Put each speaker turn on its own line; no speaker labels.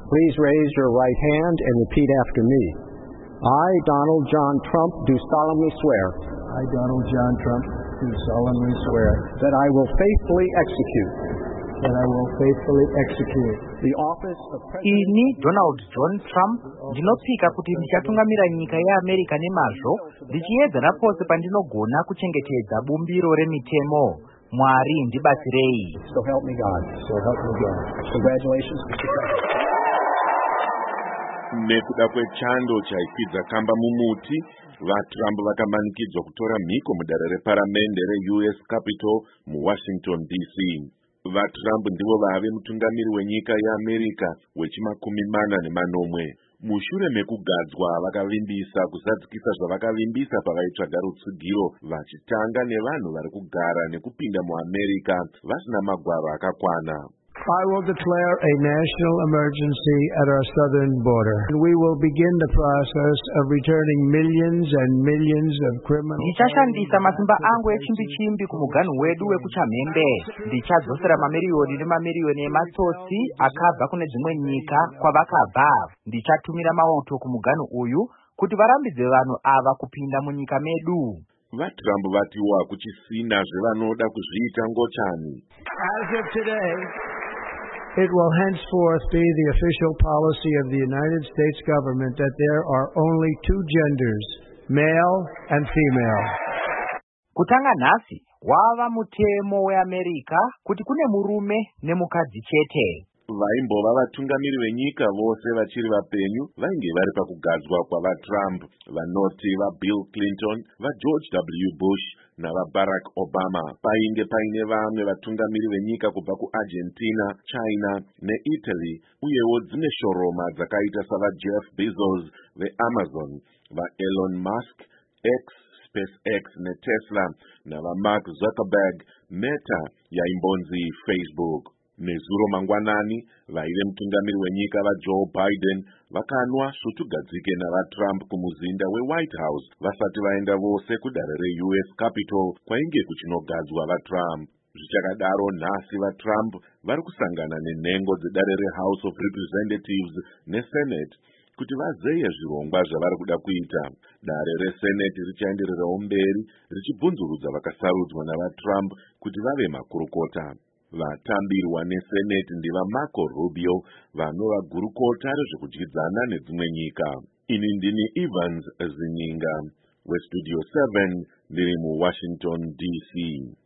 Please raise your right hand and repeat after me. I, Donald John Trump, do solemnly swear.
I, Donald John Trump, do solemnly swear
that I will faithfully execute the office of President.
Ini Donald John Trump ndinotsika kuti ndichatungamira nyika yeAmerica nemazvo ndichiedzera pose pandinogona kuchengetedza bumbiro remitemo. Mwari ndibatsirei.
So help me God. So help me God. Congratulations, Mr. President.
Nekuda kwechando chaikwidza kamba mumuti, vaTrump vakamanikidzwa kutora mhiko mudare reparamende reUS Capitol muWashington DC. VaTrump ndivo vave mutungamiri wenyika yeAmerica wechi40. Mushure mekugadzwa vakavimbisa kuzadzikisa zvavakavimbisa pavaitsvaga rutsigiro vachitanga nevanhu vari kugara nekupinda muAmerica vasina magwaro akakwana.
I will declare a national emergency at our southern border. We will begin the process of returning millions and millions of criminals.
Ndichashandisa masimba angu echimbi-chimbi kumuganhu wedu wekuchamhembe. Ndichadzosera mamiriyoni nemamiriyoni ematsotsi akabva kune dzimwe nyika kwavakabva. Ndichatumira mauto kumuganhu uyu kuti varambidze vanhu ava kupinda munyika medu.
VaTrump vatiwa kuchisina zvevanoda kuzviita ngochani.
As of today, it will henceforth be the official policy of the United States government that there are only two genders, male and female.
Kutanga nhasi wava mutemo weAmerica kuti kune murume nemukadzi chete.
Vaimbova vatungamiri venyika vose vachiri vapenyu vainge vari pakugadzwa kwavaTrump, vanoti vaBill Clinton, vaGeorge W. Bush navaBarack Obama. Painge paine vamwe vatungamiri venyika kubva kuArgentina, China neItaly, uyewo dzimwe shoroma dzakaita savaJeff Bezos veAmazon, vaElon Musk, X, SpaceX neTesla, navaMark Zuckerberg, Meta yaimbonzi Facebook. Nezuro mangwanani, vaive mutungamiri wenyika vaJoe Biden vakanwa svutugadzike navaTrump kumuzinda weWhite House vasati vaenda vose kudare reUS Capitol kwainge kuchinogadzwa vaTrump. Zvichakadaro nhasi vaTrump vari kusangana nenhengo dzedare reHouse of Representatives neSenate kuti vazeye zvirongwa zvavari kuda kuita. Dare reSenate richaendererawo mberi richibvunzurudza vakasarudzwa navaTrump kuti vave makurukota. Vatambirwa neSenate ndiva Marco Rubio vanova gurukota rezvekudyidzana nedzimwe nyika. Ini ndini Evans Zininga, weStudio 7 ndiri muWashington DC.